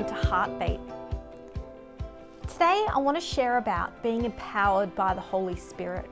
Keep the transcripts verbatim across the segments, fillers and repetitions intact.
welcome to Heartbeat. Today I want to share about being empowered by the Holy Spirit.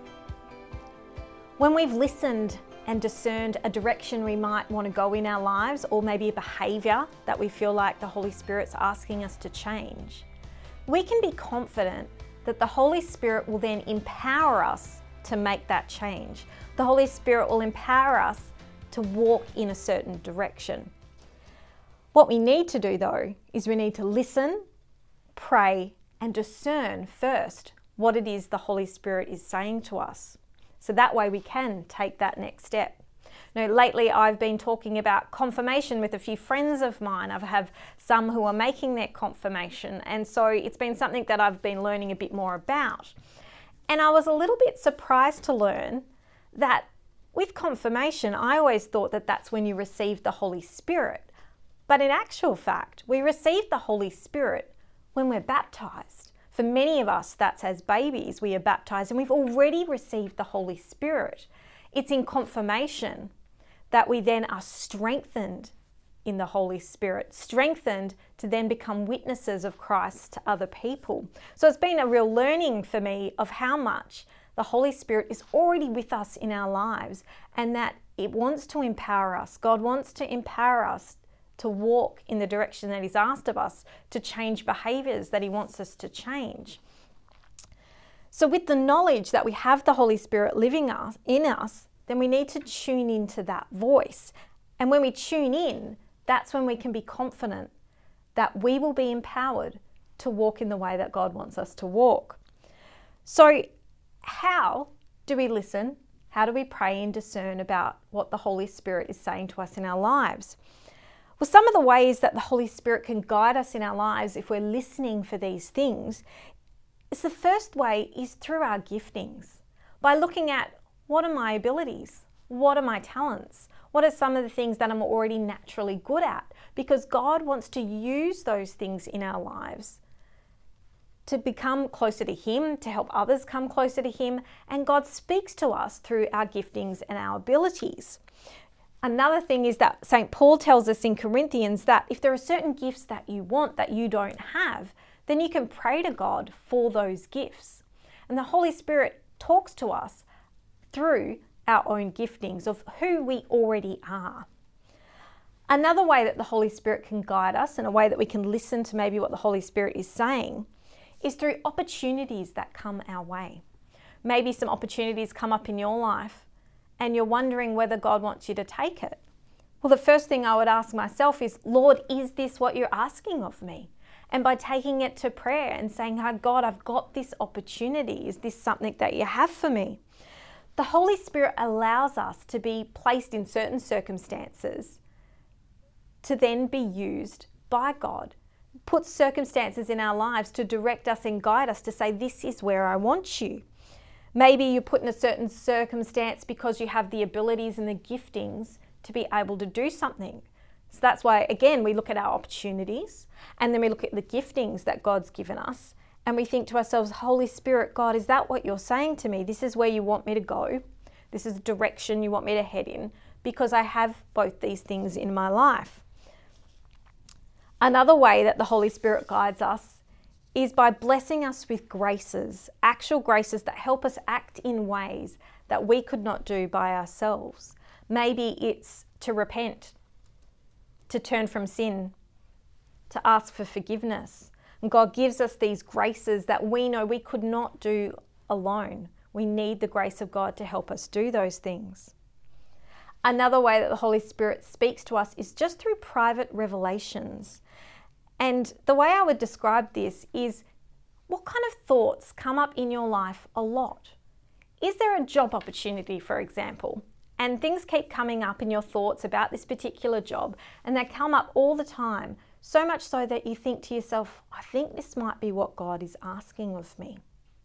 When we've listened and discerned a direction we might want to go in our lives, or maybe a behaviour that we feel like the Holy Spirit's asking us to change, we can be confident that the Holy Spirit will then empower us to make that change. The Holy Spirit will empower us to walk in a certain direction. What we need to do though is we need to listen, pray, and discern first what it is the Holy Spirit is saying to us. So that way we can take that next step. Now, lately I've been talking about confirmation with a few friends of mine. I have some who are making their confirmation, and so it's been something that I've been learning a bit more about. And I was a little bit surprised to learn that with confirmation, I always thought that that's when you receive the Holy Spirit. But in actual fact, we receive the Holy Spirit when we're baptized. For many of us, that's as babies, we are baptized and we've already received the Holy Spirit. It's in confirmation that we then are strengthened in the Holy Spirit, strengthened to then become witnesses of Christ to other people. So it's been a real learning for me of how much the Holy Spirit is already with us in our lives, and that it wants to empower us. God wants to empower us to walk in the direction that He's asked of us, to change behaviours that He wants us to change. So with the knowledge that we have the Holy Spirit living us, in us, then we need to tune into that voice. And when we tune in, that's when we can be confident that we will be empowered to walk in the way that God wants us to walk. So how do we listen? How do we pray and discern about what the Holy Spirit is saying to us in our lives? Well, some of the ways that the Holy Spirit can guide us in our lives if we're listening for these things is the first way is through our giftings. By looking at, what are my abilities? What are my talents? What are some of the things that I'm already naturally good at? Because God wants to use those things in our lives to become closer to Him, to help others come closer to Him, and God speaks to us through our giftings and our abilities. Another thing is that Saint Paul tells us in Corinthians that if there are certain gifts that you want that you don't have, then you can pray to God for those gifts. And the Holy Spirit talks to us through our own giftings of who we already are. Another way that the Holy Spirit can guide us, and a way that we can listen to maybe what the Holy Spirit is saying, is through opportunities that come our way. Maybe some opportunities come up in your life and you're wondering whether God wants you to take it. Well, the first thing I would ask myself is, Lord, is this what you're asking of me? And by taking it to prayer and saying, oh, God, I've got this opportunity. Is this something that you have for me? The Holy Spirit allows us to be placed in certain circumstances to then be used by God. Puts circumstances in our lives to direct us and guide us to say, this is where I want you. Maybe you're put in a certain circumstance because you have the abilities and the giftings to be able to do something. So that's why, again, we look at our opportunities and then we look at the giftings that God's given us, and we think to ourselves, Holy Spirit, God, is that what you're saying to me? This is where you want me to go. This is the direction you want me to head in, because I have both these things in my life. Another way that the Holy Spirit guides us is by blessing us with graces, actual graces that help us act in ways that we could not do by ourselves. Maybe it's to repent, to turn from sin, to ask for forgiveness. And God gives us these graces that we know we could not do alone. We need the grace of God to help us do those things. Another way that the Holy Spirit speaks to us is just through private revelations. And the way I would describe this is, what kind of thoughts come up in your life a lot? Is there a job opportunity, for example, and things keep coming up in your thoughts about this particular job, and they come up all the time, so much so that you think to yourself, I think this might be what God is asking of me.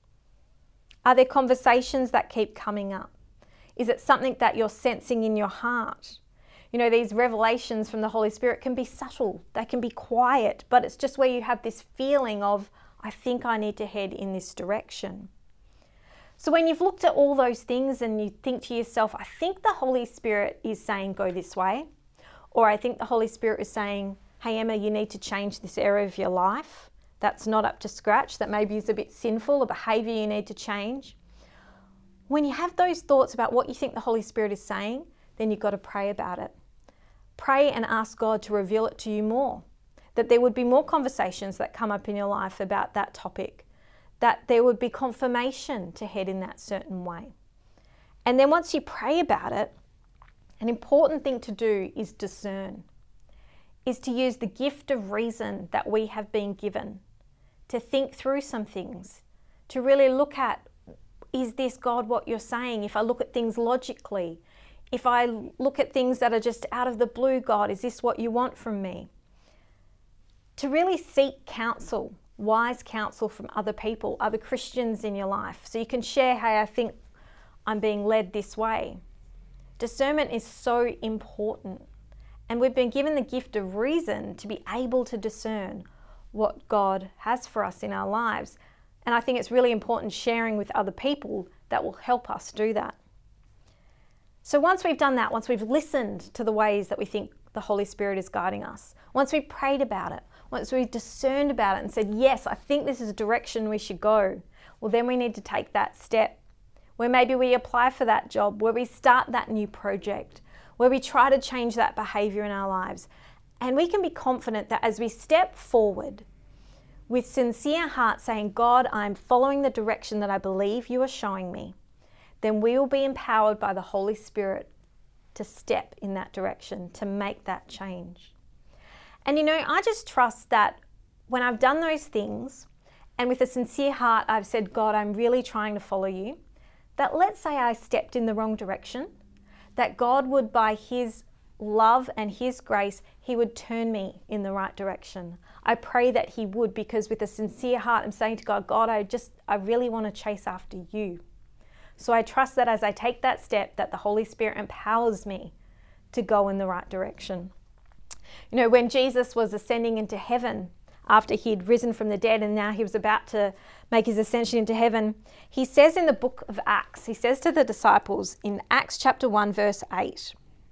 Are there conversations that keep coming up? Is it something that you're sensing in your heart? You know, these revelations from the Holy Spirit can be subtle, they can be quiet, but it's just where you have this feeling of, I think I need to head in this direction. So when you've looked at all those things and you think to yourself, I think the Holy Spirit is saying go this way, or I think the Holy Spirit is saying hey Emma, you need to change this area of your life that's not up to scratch, that maybe is a bit sinful, a behaviour you need to change. When you have those thoughts about what you think the Holy Spirit is saying, then you've got to pray about it. Pray and ask God to reveal it to you more, that there would be more conversations that come up in your life about that topic, that there would be confirmation to head in that certain way. And then once you pray about it, an important thing to do is discern, is to use the gift of reason that we have been given, to think through some things, to really look at, is this God what you're saying? If I look at things logically, if I look at things that are just out of the blue, God, is this what you want from me? To really seek counsel, wise counsel from other people, other Christians in your life, so you can share, hey, I think I'm being led this way. Discernment is so important, and we've been given the gift of reason to be able to discern what God has for us in our lives. And I think it's really important sharing with other people that will help us do that. So once we've done that, once we've listened to the ways that we think the Holy Spirit is guiding us, once we've prayed about it, once we've discerned about it and said, yes, I think this is a direction we should go, well, then we need to take that step where maybe we apply for that job, where we start that new project, where we try to change that behavior in our lives. And we can be confident that as we step forward with sincere heart saying, God, I'm following the direction that I believe you are showing me, then we will be empowered by the Holy Spirit to step in that direction, to make that change. And you know, I just trust that when I've done those things and with a sincere heart I've said, God, I'm really trying to follow you, that let's say I stepped in the wrong direction, that God would, by his love and his grace, he would turn me in the right direction. I pray that he would, because with a sincere heart I'm saying to God, God, I just, I really want to chase after you. So I trust that as I take that step, that the Holy Spirit empowers me to go in the right direction. You know, when Jesus was ascending into heaven, after he'd risen from the dead and now he was about to make his ascension into heaven, he says in the book of Acts, he says to the disciples in Acts chapter one, verse eight,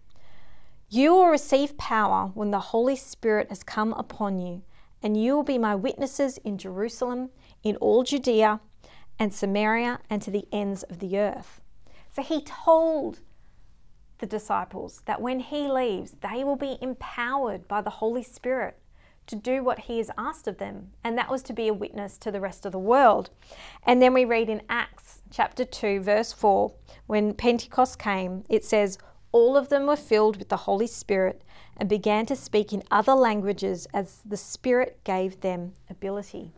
you will receive power when the Holy Spirit has come upon you, and you will be my witnesses in Jerusalem, in all Judea and Samaria, and to the ends of the earth. So he told the disciples that when he leaves, they will be empowered by the Holy Spirit to do what he has asked of them. And that was to be a witness to the rest of the world. And then we read in Acts chapter two, verse four, when Pentecost came, it says, all of them were filled with the Holy Spirit and began to speak in other languages as the Spirit gave them ability.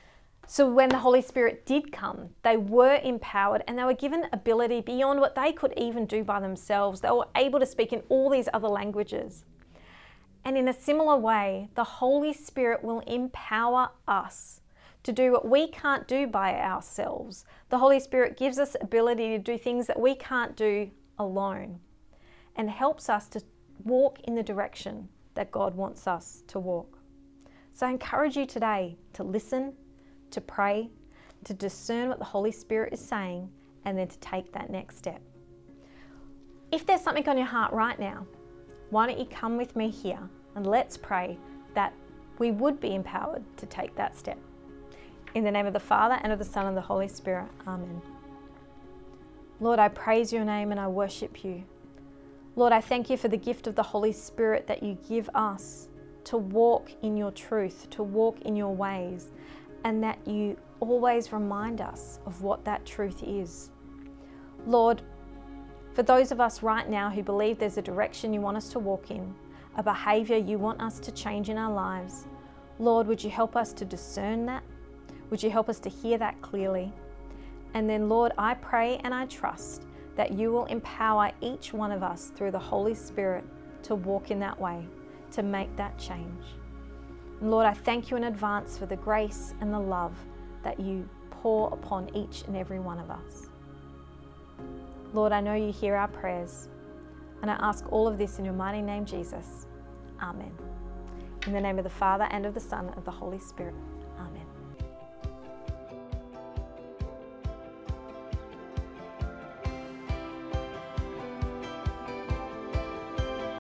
So when the Holy Spirit did come, they were empowered and they were given ability beyond what they could even do by themselves. They were able to speak in all these other languages. And in a similar way, the Holy Spirit will empower us to do what we can't do by ourselves. The Holy Spirit gives us ability to do things that we can't do alone, and helps us to walk in the direction that God wants us to walk. So I encourage you today to listen, to pray, to discern what the Holy Spirit is saying, and then to take that next step. If there's something on your heart right now, why don't you come with me here and let's pray that we would be empowered to take that step. In the name of the Father, and of the Son, and of the Holy Spirit. Amen. Lord, I praise your name and I worship you. Lord, I thank you for the gift of the Holy Spirit that you give us to walk in your truth, to walk in your ways, and that you always remind us of what that truth is. Lord, for those of us right now who believe there's a direction you want us to walk in, a behaviour you want us to change in our lives, Lord, would you help us to discern that? Would you help us to hear that clearly? And then, Lord, I pray and I trust that you will empower each one of us through the Holy Spirit to walk in that way, to make that change. And Lord, I thank you in advance for the grace and the love that you pour upon each and every one of us. Lord, I know you hear our prayers, and I ask all of this in your mighty name, Jesus. Amen. In the name of the Father, and of the Son, and of the Holy Spirit.